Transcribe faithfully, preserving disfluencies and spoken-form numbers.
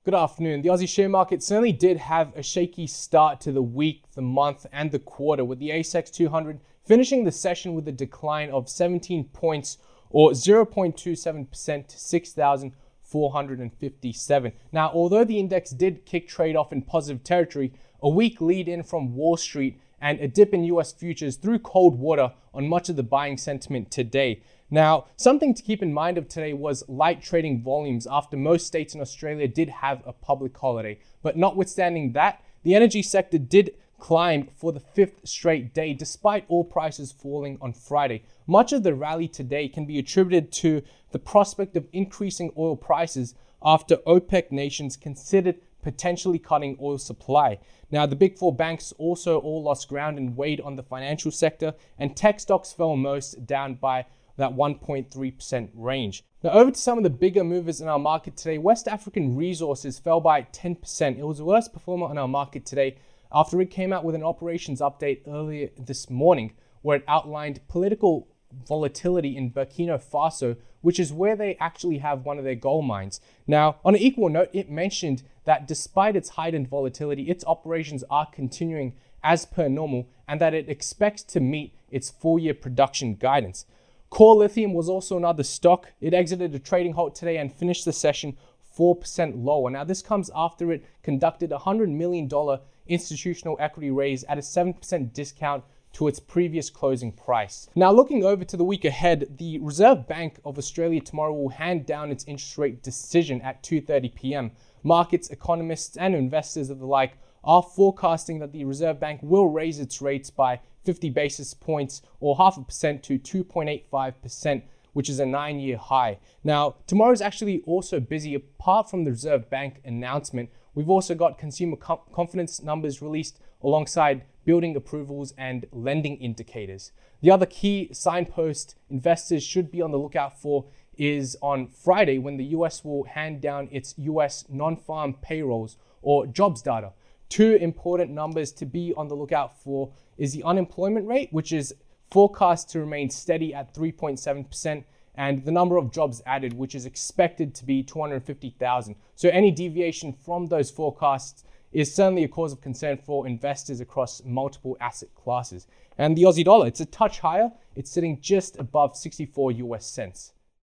Good afternoon. The Aussie share market certainly did have a shaky start to the week, the month, and the quarter, with the A S X two hundred finishing the session with a decline of seventeen points or zero point two seven percent to six thousand four hundred fifty-seven. Now, although the index did kick trade off in positive territory, a weak lead in from Wall Street and a dip in U S futures threw cold water on much of the buying sentiment today. Now, something to keep in mind of today was light trading volumes after most states in Australia did have a public holiday. But notwithstanding that, the energy sector did climb for the fifth straight day despite oil prices falling on Friday. Much of the rally today can be attributed to the prospect of increasing oil prices after OPEC nations considered potentially cutting oil supply. Now, the big four banks also all lost ground and weighed on the financial sector, and tech stocks fell most, down by that one point three percent range. Now, over to some of the bigger movers in our market today. West African Resources fell by ten percent. It was the worst performer in our market today after it came out with an operations update earlier this morning where it outlined political volatility in Burkina Faso, which is where they actually have one of their gold mines. Now, on an equal note, it mentioned that despite its heightened volatility, its operations are continuing as per normal and that it expects to meet its full-year production guidance. Core Lithium was also another stock. It exited a trading halt today and finished the session four percent lower. Now, this comes after it conducted a one hundred million dollars institutional equity raise at a seven percent discount to its previous closing price. Now, looking over to the week ahead, the Reserve Bank of Australia tomorrow will hand down its interest rate decision at two thirty p.m. Markets, economists, and investors of the like are forecasting that the Reserve Bank will raise its rates by fifty basis points or half a percent to two point eight five percent, which is a nine-year high. Now, tomorrow is actually also busy. Apart from the Reserve Bank announcement, we've also got consumer com- confidence numbers released alongside building approvals and lending indicators. The other key signpost investors should be on the lookout for is on Friday, when the U S will hand down its U S non-farm payrolls or jobs data. Two important numbers to be on the lookout for is the unemployment rate, which is forecast to remain steady at three point seven percent, and the number of jobs added, which is expected to be two hundred fifty thousand. So any deviation from those forecasts is certainly a cause of concern for investors across multiple asset classes. And the Aussie dollar, it's a touch higher. It's sitting just above sixty-four U S cents.